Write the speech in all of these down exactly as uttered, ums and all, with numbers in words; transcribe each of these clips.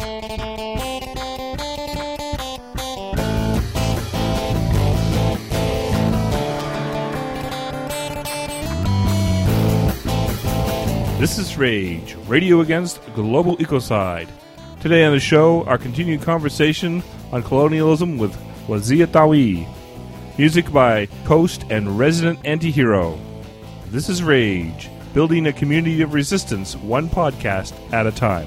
This is Rage, Radio Against Global Ecocide. Today on the show, our continued conversation on colonialism with Wazia Tawi. Music by Coast and Resident Antihero. This is Rage, building a community of resistance one podcast at a time.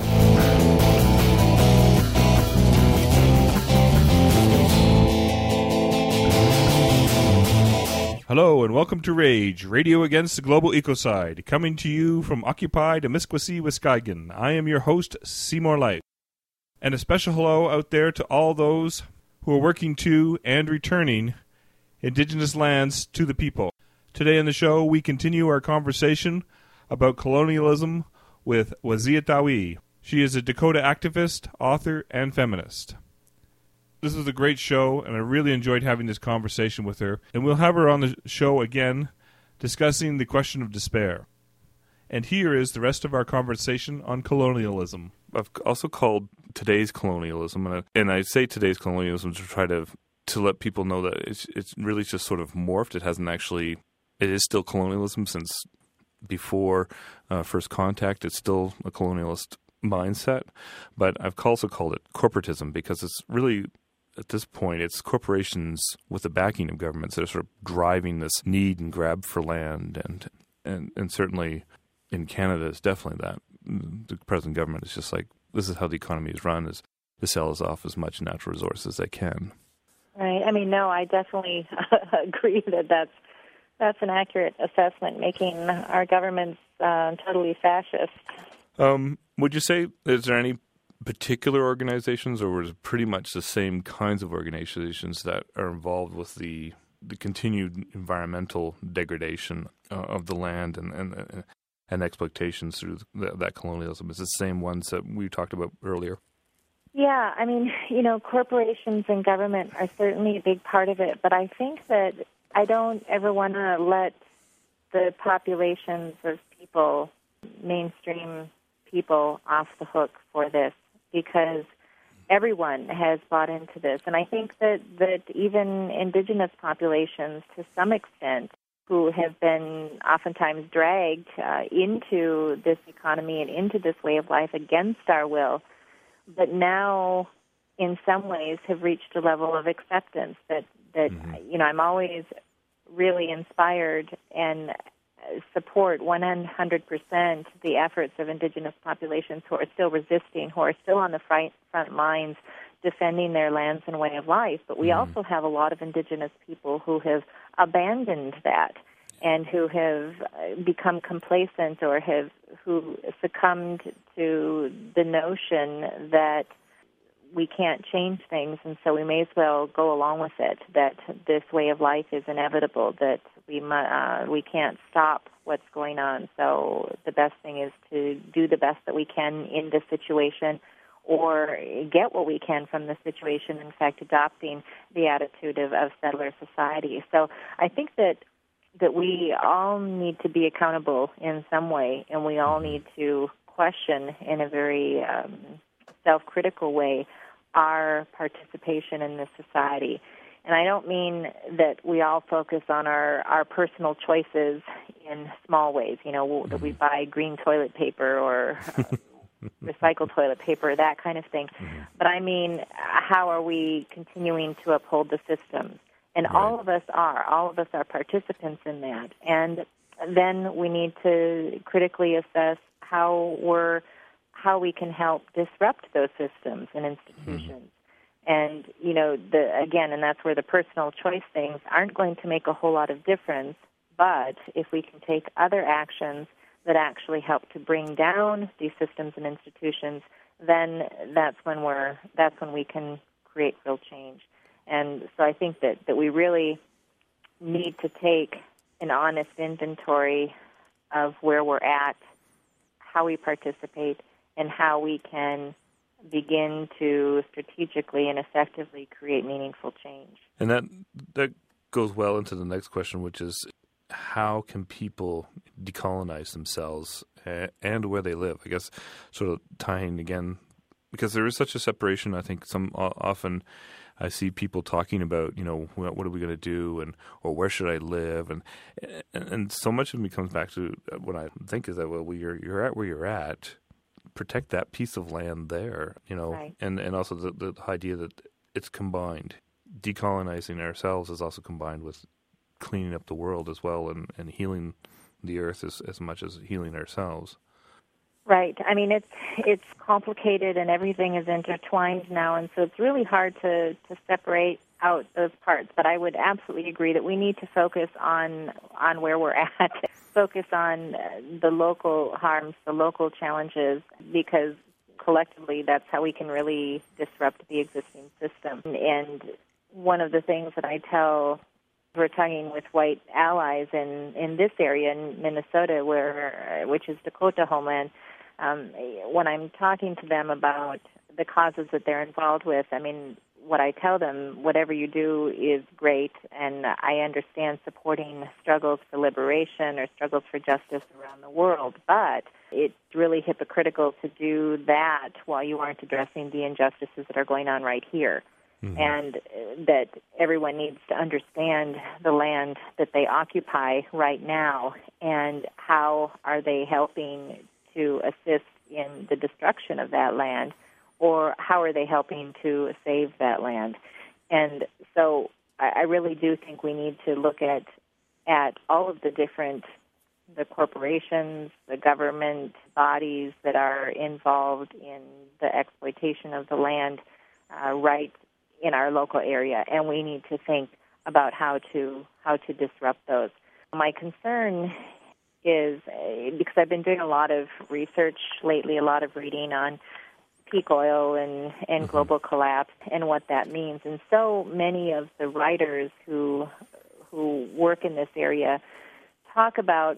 Hello and welcome to Rage, Radio Against the Global Ecocide, coming to you from occupied Amiskwacy, Wisconsin. I am your host, Seymour Life. And a special hello out there to all those who are working to and returning Indigenous lands to the people. Today on the show, we continue our conversation about colonialism with Wazia Tawi. She is a Dakota activist, author, and feminist. This was a great show, and I really enjoyed having this conversation with her. And we'll have her on the show again, discussing the question of despair. And here is the rest of our conversation on colonialism. I've also called today's colonialism, and I, and I say today's colonialism to try to to let people know that it's it's really just sort of morphed. It hasn't actually, it is still colonialism since before uh, first contact. It's still a colonialist mindset, but I've also called it corporatism because it's really, at this point, it's corporations with the backing of governments that are sort of driving this need and grab for land, and and, and certainly in Canada, it's definitely that. The present government is just like, this is how the economy is run, is to sell us off as much natural resources as they can. Right. I mean, no, I definitely agree that that's, that's an accurate assessment, making our governments uh, totally fascist. Um, would you say, is there any particular organizations, or was it pretty much the same kinds of organizations that are involved with the the continued environmental degradation uh, of the land and, and and exploitations through the, that colonialism? Is the same ones that we talked about earlier? Yeah, I mean, you know, corporations and government are certainly a big part of it, but I think that I don't ever want to let the populations of people, mainstream people, off the hook for this, because everyone has bought into this. And I think that, that even Indigenous populations, to some extent, who have been oftentimes dragged uh, into this economy and into this way of life against our will, but now in some ways have reached a level of acceptance that, that mm-hmm. you know, I'm always really inspired and support one hundred percent the efforts of Indigenous populations who are still resisting, who are still on the front, front lines defending their lands and way of life. But we mm-hmm. also have a lot of Indigenous people who have abandoned that and who have become complacent or have who succumbed to the notion that we can't change things, and so we may as well go along with it, that this way of life is inevitable, that we uh, we can't stop what's going on. So the best thing is to do the best that we can in this situation, or get what we can from the situation, in fact, adopting the attitude of, of settler society. So I think that that we all need to be accountable in some way, and we all need to question in a very um, self-critical way our participation in this society. And I don't mean that we all focus on our, our personal choices in small ways, you know, that we buy green toilet paper or uh, recycled toilet paper, that kind of thing. Mm-hmm. But I mean, how are we continuing to uphold the systems? And right. all of us are. All of us are participants in that. And then we need to critically assess how we're how we can help disrupt those systems and institutions. Mm-hmm. And, you know, the again, and that's where the personal choice things aren't going to make a whole lot of difference, but if we can take other actions that actually help to bring down these systems and institutions, then that's when we're that's when we can create real change. And so I think that, that we really need to take an honest inventory of where we're at, how we participate, and how we can begin to strategically and effectively create meaningful change. And that that goes well into the next question, which is how can people decolonize themselves and where they live? I guess sort of tying again because there is such a separation. I think some often I see people talking about, you know, what, what are we going to do, and or where should I live, and, and and so much of me comes back to what I think is that, well, you're you're at where you're at, protect that piece of land there, you know, right. and and also the, the idea that it's combined. Decolonizing ourselves is also combined with cleaning up the world as well, and, and healing the earth as, as much as healing ourselves. Right. I mean, it's it's complicated, and everything is intertwined now, and so it's really hard to, to separate out those parts. But I would absolutely agree that we need to focus on on where we're at, focus on the local harms, the local challenges, because collectively that's how we can really disrupt the existing system. And one of the things that I tell, we're talking with white allies in, in this area in Minnesota, where which is Dakota homeland. Um, when I'm talking to them about the causes that they're involved with, I mean, what I tell them, whatever you do is great, and I understand supporting struggles for liberation or struggles for justice around the world, but it's really hypocritical to do that while you aren't addressing the injustices that are going on right here. Mm-hmm. And that everyone needs to understand the land that they occupy right now, and how are they helping to assist in the destruction of that land, or how are they helping to save that land. And so I, I really do think we need to look at at all of the different, the corporations, the government bodies that are involved in the exploitation of the land uh, right in our local area, and we need to think about how to how to disrupt those. My concern is, because I've been doing a lot of research lately, a lot of reading on peak oil and, and mm-hmm. global collapse and what that means. And so many of the writers who who work in this area talk about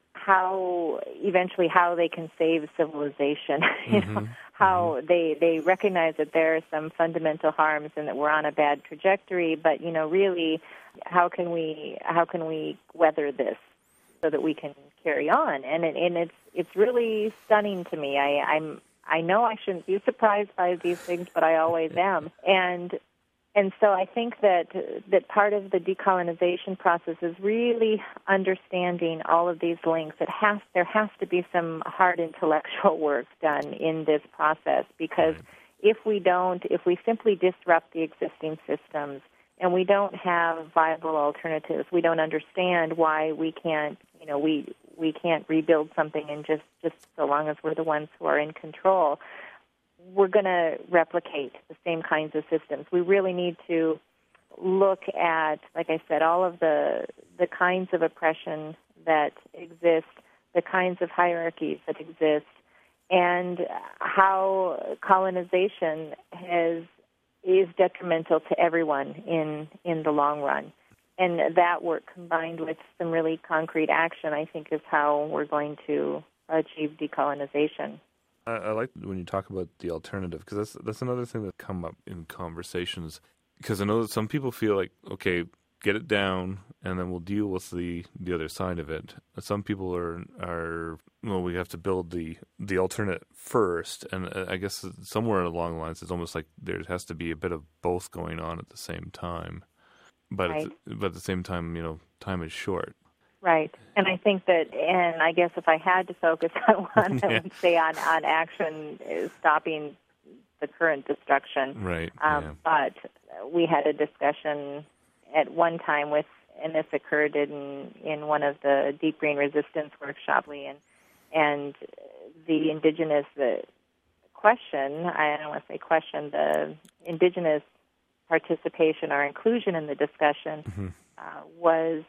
how eventually how they can save civilization, you mm-hmm. know, how mm-hmm. they they recognize that there are some fundamental harms and that we're on a bad trajectory, but you know, really, how can we how can we weather this so that we can carry on? And it, and it's it's really stunning to me. I, I'm I know I shouldn't be surprised by these things, but I always am. And and so I think that that part of the decolonization process is really understanding all of these links. It has there has to be some hard intellectual work done in this process, because if we don't, if we simply disrupt the existing systems and we don't have viable alternatives, we don't understand why we can't, you know, we we can't rebuild something in just, just so long as we're the ones who are in control, we're going to replicate the same kinds of systems. We really need to look at, like I said, all of the the kinds of oppression that exist, the kinds of hierarchies that exist, and how colonization has is detrimental to everyone in, in the long run. And that work combined with some really concrete action, I think, is how we're going to achieve decolonization. I, I like when you talk about the alternative, because that's that's another thing that come up in conversations. Because I know that some people feel like, okay, get it down, and then we'll deal with the, the other side of it. Some people are are well, we have to build the the alternate first, and I guess somewhere along the lines, it's almost like there has to be a bit of both going on at the same time. But right. at, but at the same time, you know, time is short. Right. And I think that, and I guess if I had to focus on one, yeah. I would say on, on action is stopping the current destruction. Right. Um, yeah. But we had a discussion at one time with, and this occurred in, in one of the Deep Green Resistance workshops, and, and the indigenous the question, I don't want to say question, the indigenous participation or inclusion in the discussion mm-hmm. uh, was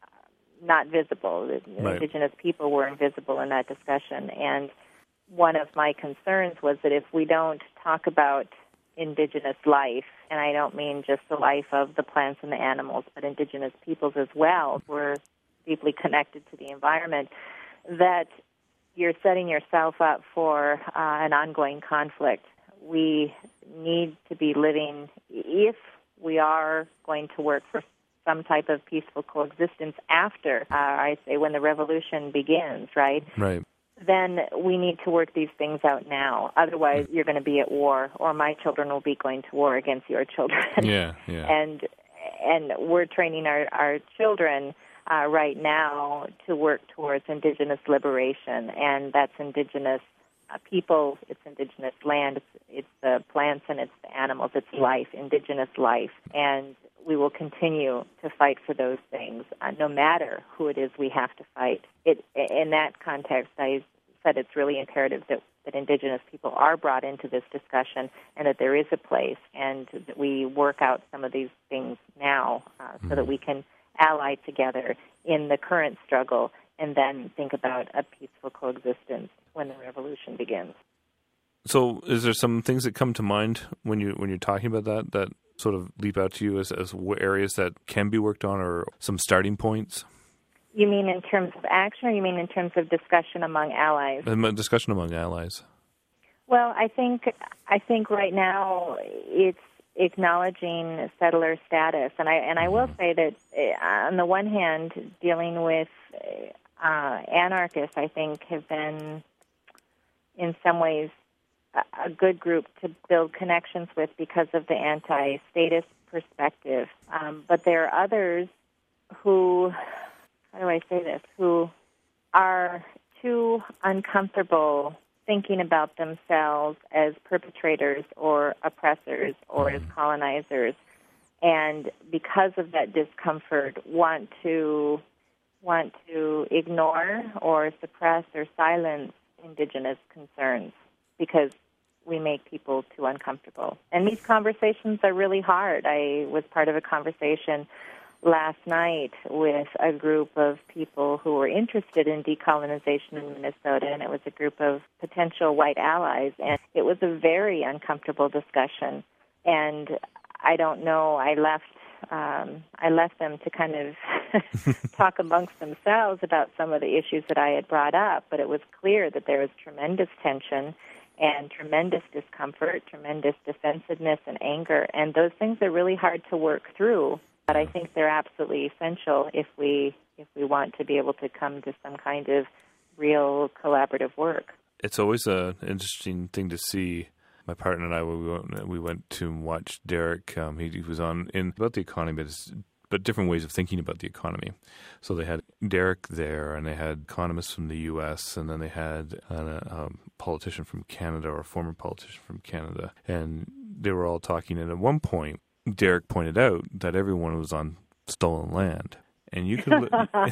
not visible. The right. indigenous people were invisible in that discussion. And one of my concerns was that if we don't talk about indigenous life, and I don't mean just the life of the plants and the animals, but indigenous peoples as well, we're deeply connected to the environment, that you're setting yourself up for uh, an ongoing conflict. We need to be living, if we are going to work for some type of peaceful coexistence after, uh, I say, when the revolution begins, right? Right. then we need to work these things out now. Otherwise, you're going to be at war, or my children will be going to war against your children. Yeah, yeah. And and we're training our, our children uh, right now to work towards Indigenous liberation, and that's Indigenous uh, people, it's Indigenous land, it's, it's the plants and it's the animals, it's life, Indigenous life. And we will continue to fight for those things, uh, no matter who it is we have to fight. It, in that context, I said it's really imperative that, that Indigenous people are brought into this discussion and that there is a place, and that we work out some of these things now uh, so mm-hmm. that we can ally together in the current struggle and then think about a peaceful coexistence when the revolution begins. So is there some things that come to mind when, you, when you're talking about that, that sort of leap out to you as, as areas that can be worked on, or some starting points? You mean in terms of action, or you mean in terms of discussion among allies? Um, discussion among allies. Well, I think I think right now it's acknowledging settler status, and I and I will say that uh, on the one hand, dealing with uh, anarchists, I think have been in some ways a good group to build connections with because of the anti-statist perspective. Um, but there are others who, how do I say this, who are too uncomfortable thinking about themselves as perpetrators or oppressors or as colonizers, and because of that discomfort want to want to ignore or suppress or silence Indigenous concerns because we make people too uncomfortable. And these conversations are really hard. I was part of a conversation last night with a group of people who were interested in decolonization in Minnesota, and it was a group of potential white allies, and it was a very uncomfortable discussion. And I don't know, I left um, I left them to kind of talk amongst themselves about some of the issues that I had brought up, but it was clear that there was tremendous tension and tremendous discomfort, tremendous defensiveness and anger, and those things are really hard to work through. But I think they're absolutely essential if we if we want to be able to come to some kind of real collaborative work. It's always an interesting thing to see. My partner and I, we went, we went to watch Derek. Um, he, he was on in about the economy, but, it's, but different ways of thinking about the economy. So they had Derek there, and they had economists from the U S, and then they had a, a politician from Canada, or a former politician from Canada, and they were all talking. And at one point, Derek pointed out that everyone was on stolen land, and you could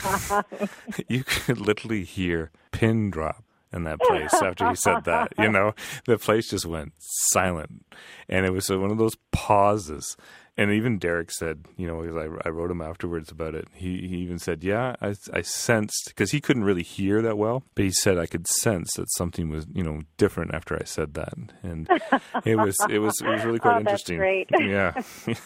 li- you could literally hear pin drop in that place after he said that. You know, the place just went silent, and it was one of those pauses. And even Derek said, you know, because I, I wrote him afterwards about it, he, he even said, yeah, I, I sensed, because he couldn't really hear that well, but he said I could sense that something was, you know, different after I said that. And it was it was it was really quite oh, interesting. That's great. Yeah.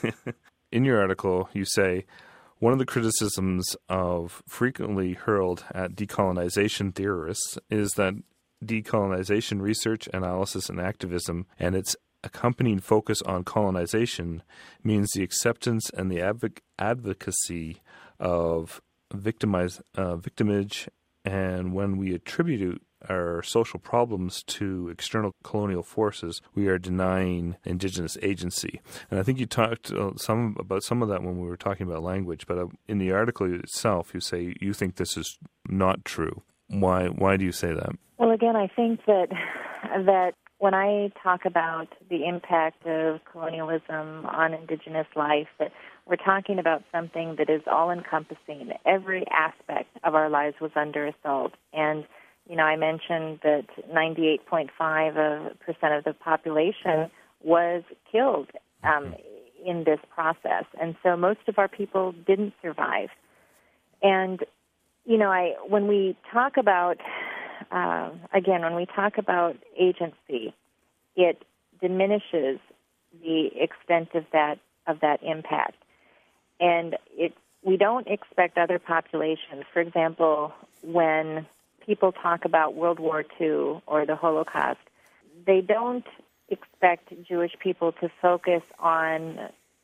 In your article, you say, one of the criticisms of frequently hurled at decolonization theorists is that decolonization research, analysis, and activism, and its accompanying focus on colonization, means the acceptance and the advoc- advocacy of victimize, uh, victimage, and when we attribute our social problems to external colonial forces, we are denying Indigenous agency. And I think you talked uh, some about some of that when we were talking about language, but uh, in the article itself, you say you think this is not true. Why? Why do you say that? Well, again, I think that that when I talk about the impact of colonialism on Indigenous life, that we're talking about something that is all-encompassing. Every aspect of our lives was under assault. And, you know, I mentioned that ninety-eight point five percent of the population was killed um, in this process. And so most of our people didn't survive. And, you know, I when we talk about Uh, again, when we talk about agency, it diminishes the extent of that of that impact, and it we don't expect other populations. For example, when people talk about World War Two or the Holocaust, they don't expect Jewish people to focus on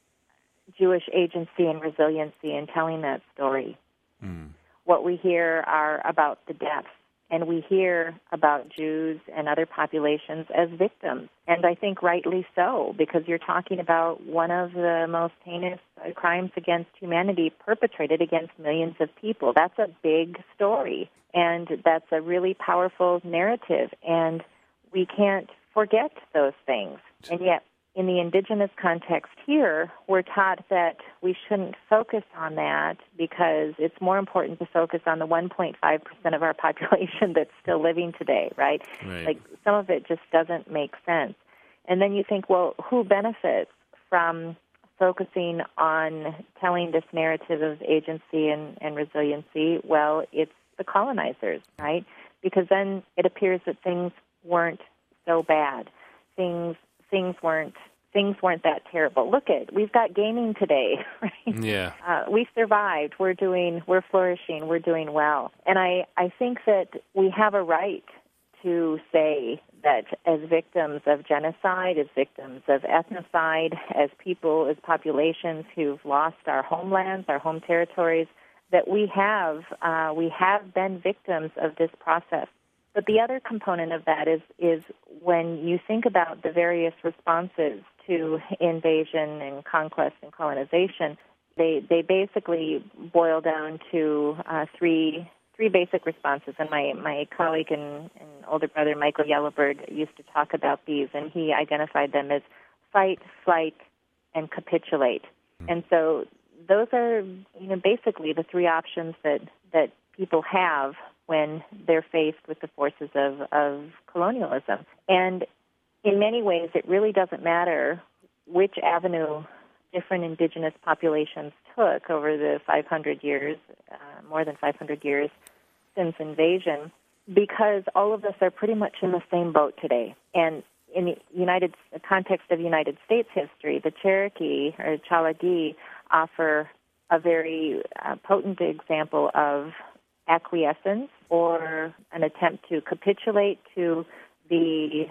Jewish agency and resiliency in telling that story. Mm. What we hear are about the deaths and we hear about Jews and other populations as victims. And I think rightly so, because you're talking about one of the most heinous uh, crimes against humanity perpetrated against millions of people. That's a big story, and that's a really powerful narrative, and we can't forget those things. And yet, in the indigenous context here, we're taught that we shouldn't focus on that because it's more important to focus on the one point five percent of our population that's still living today, right? Right. Like, some of it just doesn't make sense. And then you think, well, who benefits from focusing on telling this narrative of agency and, and resiliency? Well, it's the colonizers, right? Because then it appears that things weren't so bad. Things things weren't things weren't that terrible. Look at, we've got gaming today, right? Yeah. Uh, we survived. We're doing, we're flourishing. We're doing well. And I, I think that we have a right to say that as victims of genocide, as victims of ethnocide, as people, as populations who've lost our homelands, our home territories, that we have uh, we have been victims of this process. But the other component of that is is when you think about the various responses to invasion and conquest and colonization, they they basically boil down to uh, three three basic responses. And my, my colleague and, and older brother, Michael Yellowbird, used to talk about these, and he identified them as fight, flight, and capitulate. Mm-hmm. And so those are, you know, basically the three options that, that people have when they're faced with the forces of, of colonialism. And in many ways, it really doesn't matter which avenue different indigenous populations took over the five hundred years, uh, more than five hundred years since invasion, because all of us are pretty much in the same boat today. And in the United the context of United States history, the Cherokee or Chalagi offer a very uh, potent example of acquiescence or an attempt to capitulate to the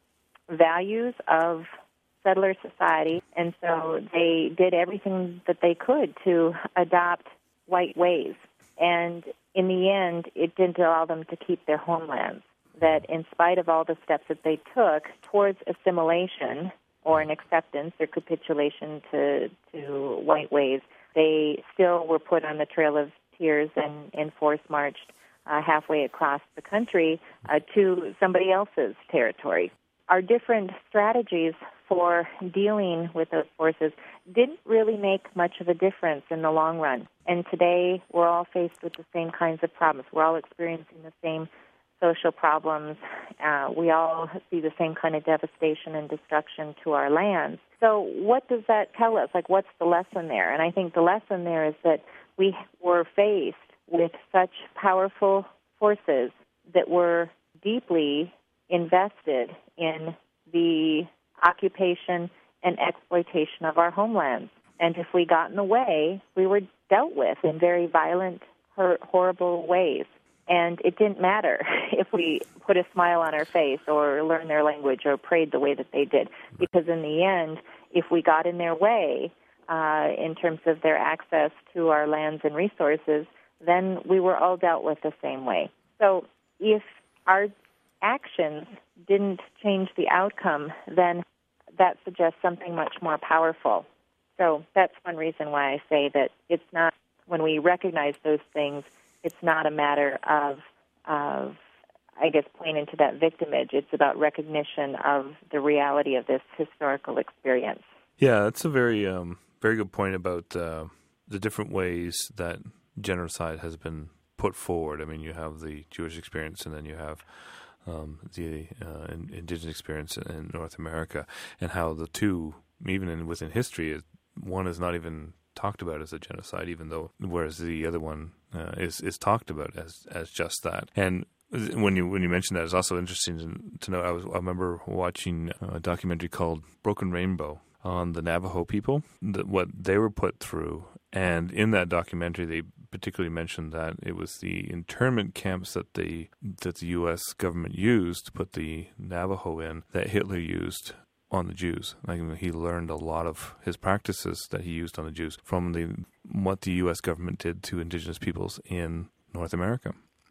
values of settler society. And so they did everything that they could to adopt white ways. And in the end, it didn't allow them to keep their homelands. That in spite of all the steps that they took towards assimilation or an acceptance or capitulation to, to white ways, they still were put on the Trail of Tears and, and force-marched uh, halfway across the country uh, to somebody else's territory. Our different strategies for dealing with those forces didn't really make much of a difference in the long run. And today, we're all faced with the same kinds of problems. We're all experiencing the same social problems. Uh, we all see the same kind of devastation and destruction to our lands. So what does that tell us? Like, what's the lesson there? And I think the lesson there is that we were faced with such powerful forces that were deeply invested in the occupation and exploitation of our homelands. And if we got in the way, we were dealt with in very violent, hor- horrible ways. And it didn't matter if we put a smile on our face or learned their language or prayed the way that they did, because in the end, if we got in their way uh, in terms of their access to our lands and resources, then we were all dealt with the same way. So if our actions didn't change the outcome, then that suggests something much more powerful. So that's one reason why I say that it's not, when we recognize those things, it's not a matter of, of, I guess, playing into that victimage. It's about recognition of the reality of this historical experience. Yeah, that's a very, um, very good point about uh, the different ways that genocide has been put forward. I mean, you have the Jewish experience, and then you have um, the uh, indigenous experience in North America, and how the two, even in, within history, one is not even talked about as a genocide, even though, whereas the other one uh, is is talked about as as just that. And when you when you mentioned that, it's also interesting to, to know. I was I remember watching a documentary called Broken Rainbow on the Navajo people, the, what they were put through, and in that documentary, they particularly mentioned that it was the internment camps that the that the U S government used to put the Navajo in that Hitler used on the Jews. Like, he learned a lot of his practices that he used on the Jews from the what the U S government did to indigenous peoples in North America.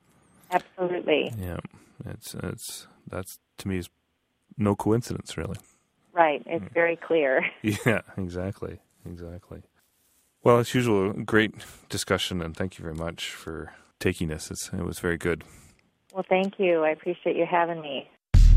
Absolutely. Yeah, it's it's that's to me is no coincidence, really. Right. It's very clear. Yeah, exactly, exactly. Well, as usual, great discussion, and thank you very much for taking this. It's, it was very good. Well, thank you. I appreciate you having me.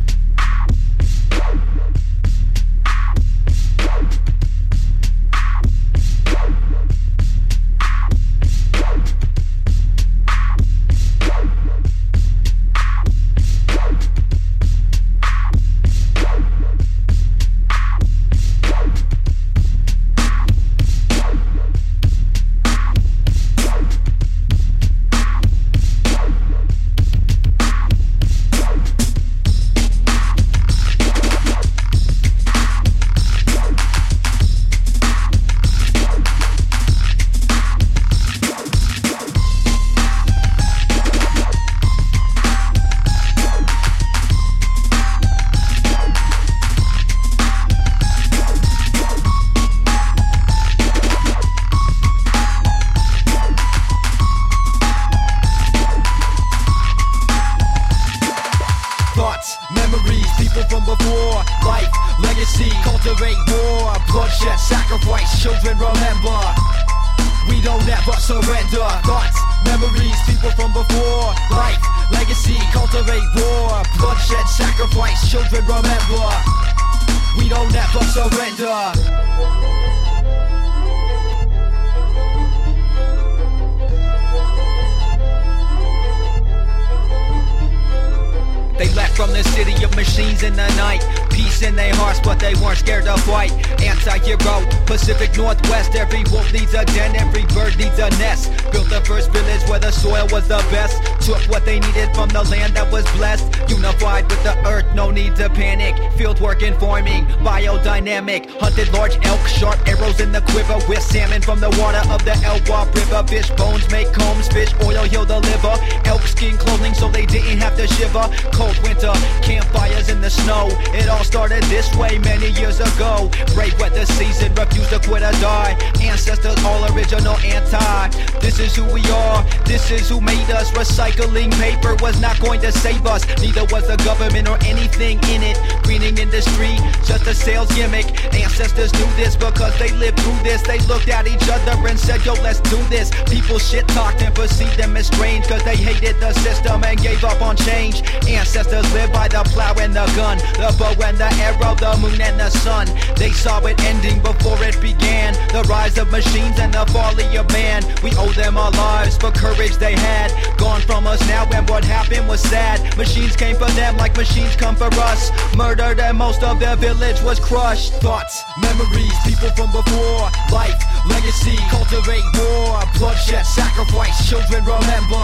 Northwest, every wolf needs a den, every bird needs a nest. Built the first village where the soil was the best. Took what they needed from the land that was blessed. Unified with the earth, no need to panic. Field work and farming, biodynamic. Hunted large elk, sharp arrows in the quiver. With salmon from the water of the Elwha River. Fish bones make combs, fish oil heal the liver. Elk skin clothing so they didn't have to shiver. Cold winter, campfires in the snow. It all started this way many years ago. Brave weather season, refuse to quit or die. Ancestors all original anti. This is who we are, this is who made us. Recycling paper was not going to save us. Neither was the government or anything in it. Greening industry, just a sales gimmick. Ancestors knew this because they lived through this. They looked at each other and said, yo, let's do this. People shit talked and perceived them as strange cause they hated the system and gave up on change. Ancestors lived by the plow and the gun, the bow and the arrow, the moon and the sun. They saw it ending before it began. The rise of machines and the fall of your man. We owe them our lives for courage they had. Gone from us now and what happened was sad. Machines came for them like machines come for us. Murdered and most of their village was crushed. Thoughts, memories, people from before. Life, legacy, cultivate war. Bloodshed, sacrifice, children remember.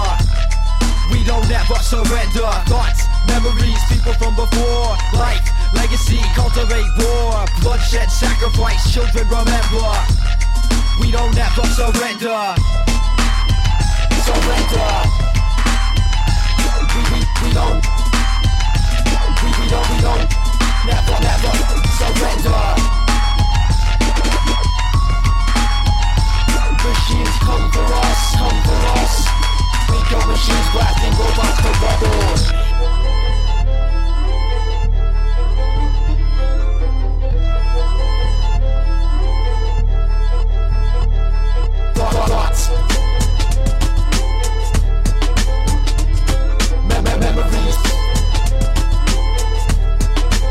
We don't ever surrender. Thoughts, memories, people from before. Life, legacy, cultivate war. Bloodshed, sacrifice, children remember. We don't ever surrender. Surrender. We, we, we don't. We, we don't, we don't. Never, never surrender. Machines come for us, come for us. We go machines blasting robots for rebels. Thoughts, Mem- memories,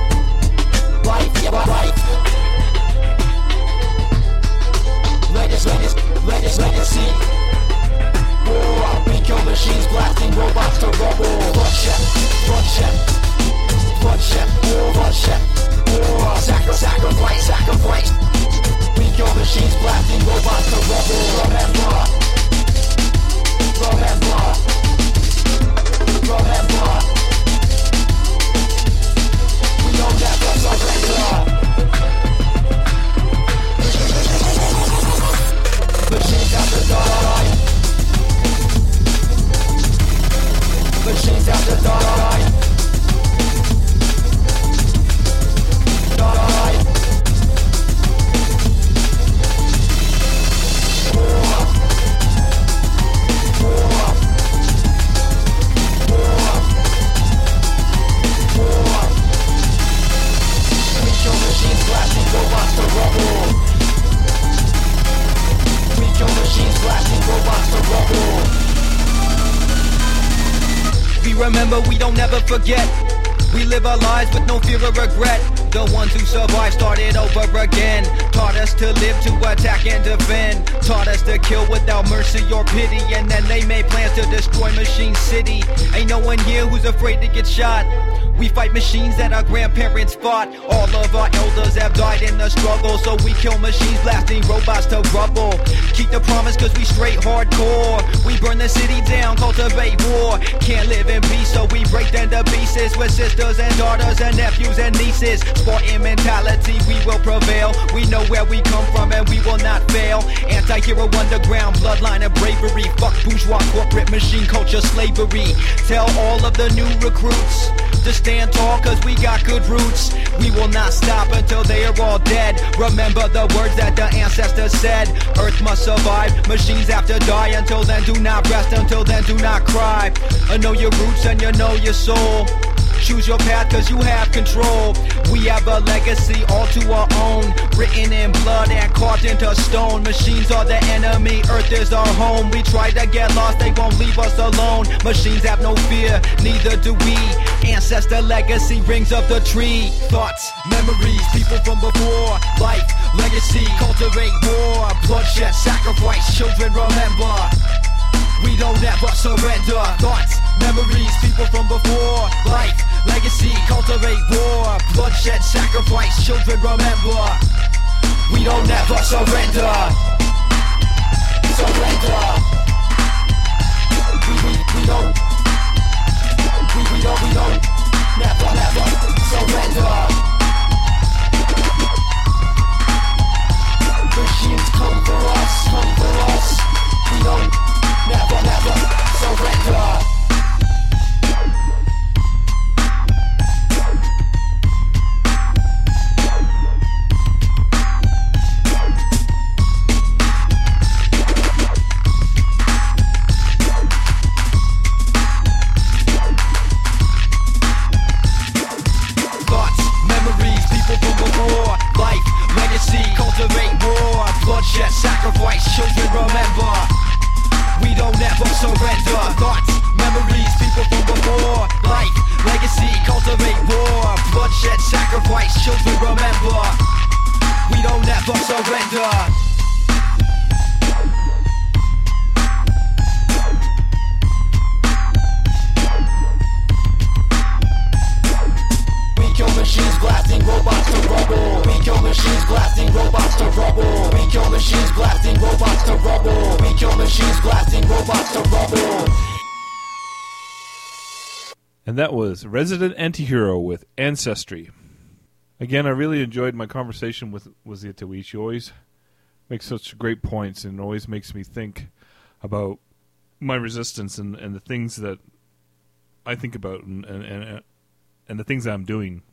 We remember, we don't ever forget. We live our lives with no fear of regret. The ones who survived started over again. Taught us to live, to attack and defend. Taught us to kill without mercy or pity. And then they made plans to destroy Machine City. Ain't no one here who's afraid to get shot. We fight machines that our grandparents fought. All of our elders have died in the struggle. So we kill machines, blasting robots to rubble. Keep the promise cause we straight hardcore. We burn the city down, cultivate war. Can't live in peace so we break them to pieces. With sisters and daughters and nephews and nieces. Spartan mentality, we will prevail. We know where we come from and we will not fail. Anti-hero underground, bloodline and bravery. Fuck bourgeois corporate machine culture slavery. Tell all of the new recruits to stand tall cause we got good roots. We will not stop until they are all dead. Remember the words that the ancestors said. Earth must survive, machines have to die. Until then do not rest, until then do not cry. I know your roots and you know your soul. Choose your path cause you have control. We have a legacy all to our own. Written in blood and carved into stone. Machines are the enemy, Earth is our home. We try to get lost, they won't leave us alone. Machines have no fear, neither do we. Ancestor legacy rings up the tree. Thoughts, memories, people from before. Life, legacy, cultivate war. Bloodshed, sacrifice, children remember. We don't ever surrender. Thoughts, memories, people from before. Life, legacy, cultivate war. Bloodshed, sacrifice, children remember. We don't ever surrender. Surrender. We, we, we don't. We, we don't, we don't. Never, never surrender. Machines come for us, come for us. We don't. Never, never surrender. Thoughts, memories, people from before. Life, legacy, cultivate war. Bloodshed, sacrifice, children remember. We don't ever surrender. Thoughts, memories, people from before. Life, legacy, cultivate war. Bloodshed, sacrifice, children remember. We don't ever surrender. We kill machines, blasting robots to rubble. We kill machines, blasting robots to rubble. We kill machines, blasting robots to rubble. We kill machines, blasting robots to rubble. And that was Resident Antihero with Ancestry. Again, I really enjoyed my conversation with Wazia. She always makes such great points and always makes me think about my resistance and, and the things that I think about and, and, and, and the things that I'm doing.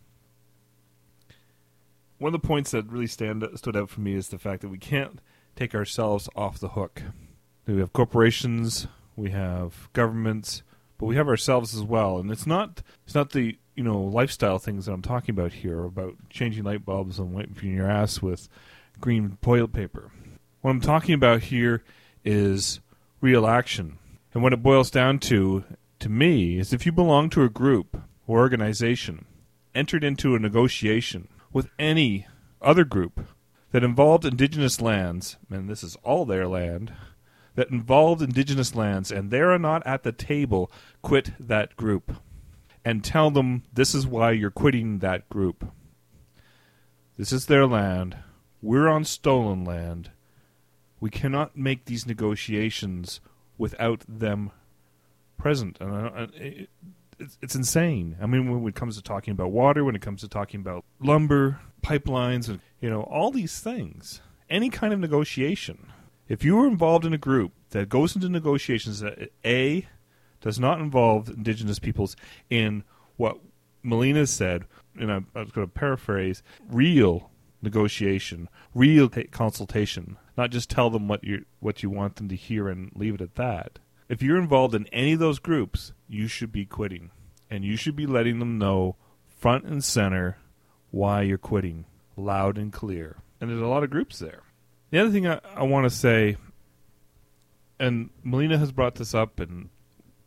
One of the points that really stand, stood out for me is the fact that we can't take ourselves off the hook. We have corporations, we have governments, but we have ourselves as well. And it's not it's not the you know lifestyle things that I'm talking about here, about changing light bulbs and wiping your ass with green toilet paper. What I'm talking about here is real action. And what it boils down to, to me, is if you belong to a group or organization, entered into a negotiation with any other group that involved indigenous lands, and this is all their land, that involved indigenous lands, and they are not at the table, quit that group. And tell them this is why you're quitting that group. This is their land. We're on stolen land. We cannot make these negotiations without them present. And uh, it, it's, it's insane. I mean, when it comes to talking about water, when it comes to talking about lumber, pipelines, and you know, all these things, any kind of negotiation. If you are involved in a group that goes into negotiations that A, does not involve indigenous peoples in what Melina said, and I, I was going to paraphrase, real negotiation, real t- consultation, not just tell them what you what you want them to hear and leave it at that. If you're involved in any of those groups, you should be quitting, and you should be letting them know front and center why you're quitting, loud and clear. And there's a lot of groups there. The other thing I, I want to say, and Melina has brought this up, and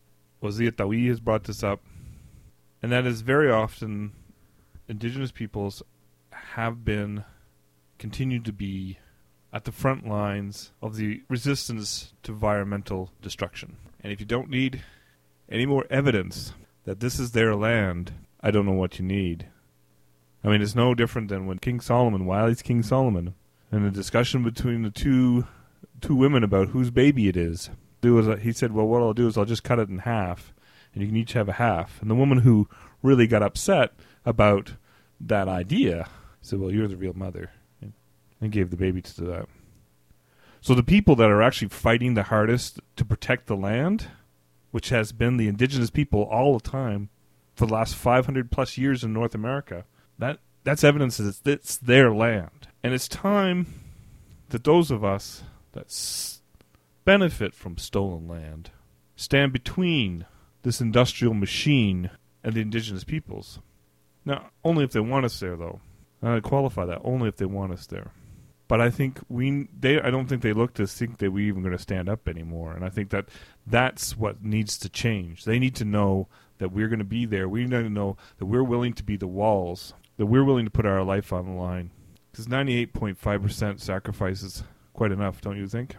Wazir Tawi has brought this up, and that is very often Indigenous peoples have been, continue to be, at the front lines of the resistance to environmental destruction. And if you don't need any more evidence that this is their land, I don't know what you need. I mean, it's no different than when King Solomon, while he's King Solomon, and the discussion between the two two women about whose baby it is. He said, well, what I'll do is I'll just cut it in half, and you can each have a half. And the woman who really got upset about that idea said, well, you're the real mother, and gave the baby to that. So the people that are actually fighting the hardest to protect the land, which has been the indigenous people all the time for the last five hundred plus years in North America, that that's evidence that it's, it's their land. And it's time that those of us that s- benefit from stolen land stand between this industrial machine and the indigenous peoples. Now, only if they want us there, though. I qualify that, only if they want us there. But I think we, they, I don't think they look to think that we're even going to stand up anymore. And I think that that's what needs to change. They need to know that we're going to be there. We need to know that we're willing to be the walls, that we're willing to put our life on the line. Because ninety-eight point five percent sacrifice is quite enough, don't you think?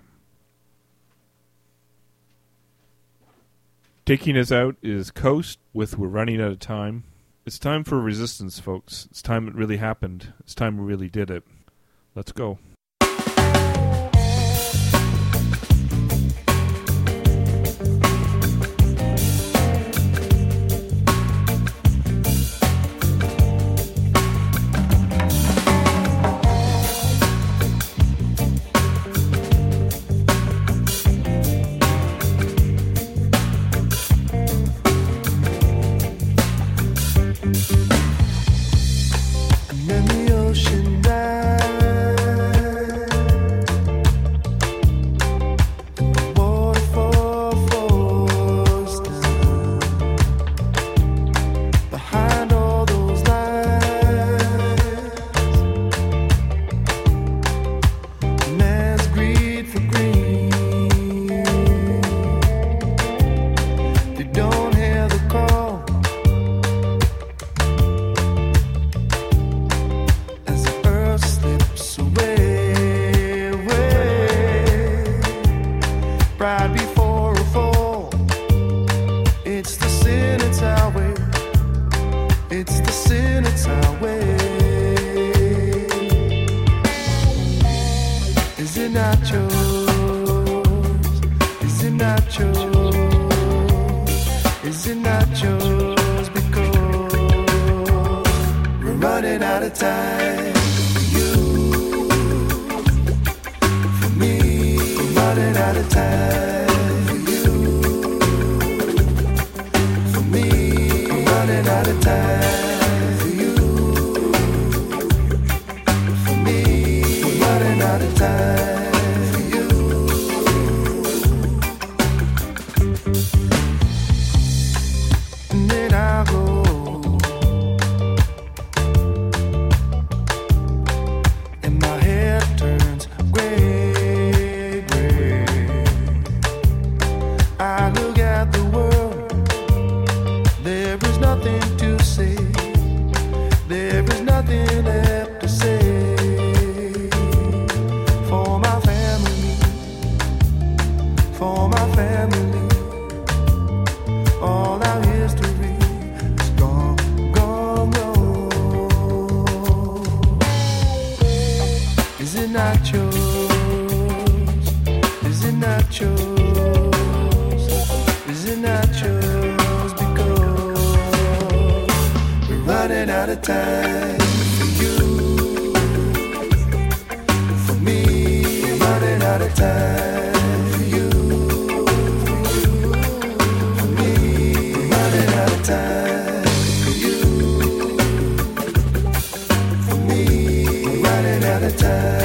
Taking us out is Coast with We're Running Out of Time. It's time for resistance, folks. It's time it really happened. It's time we really did it. Let's go. Time.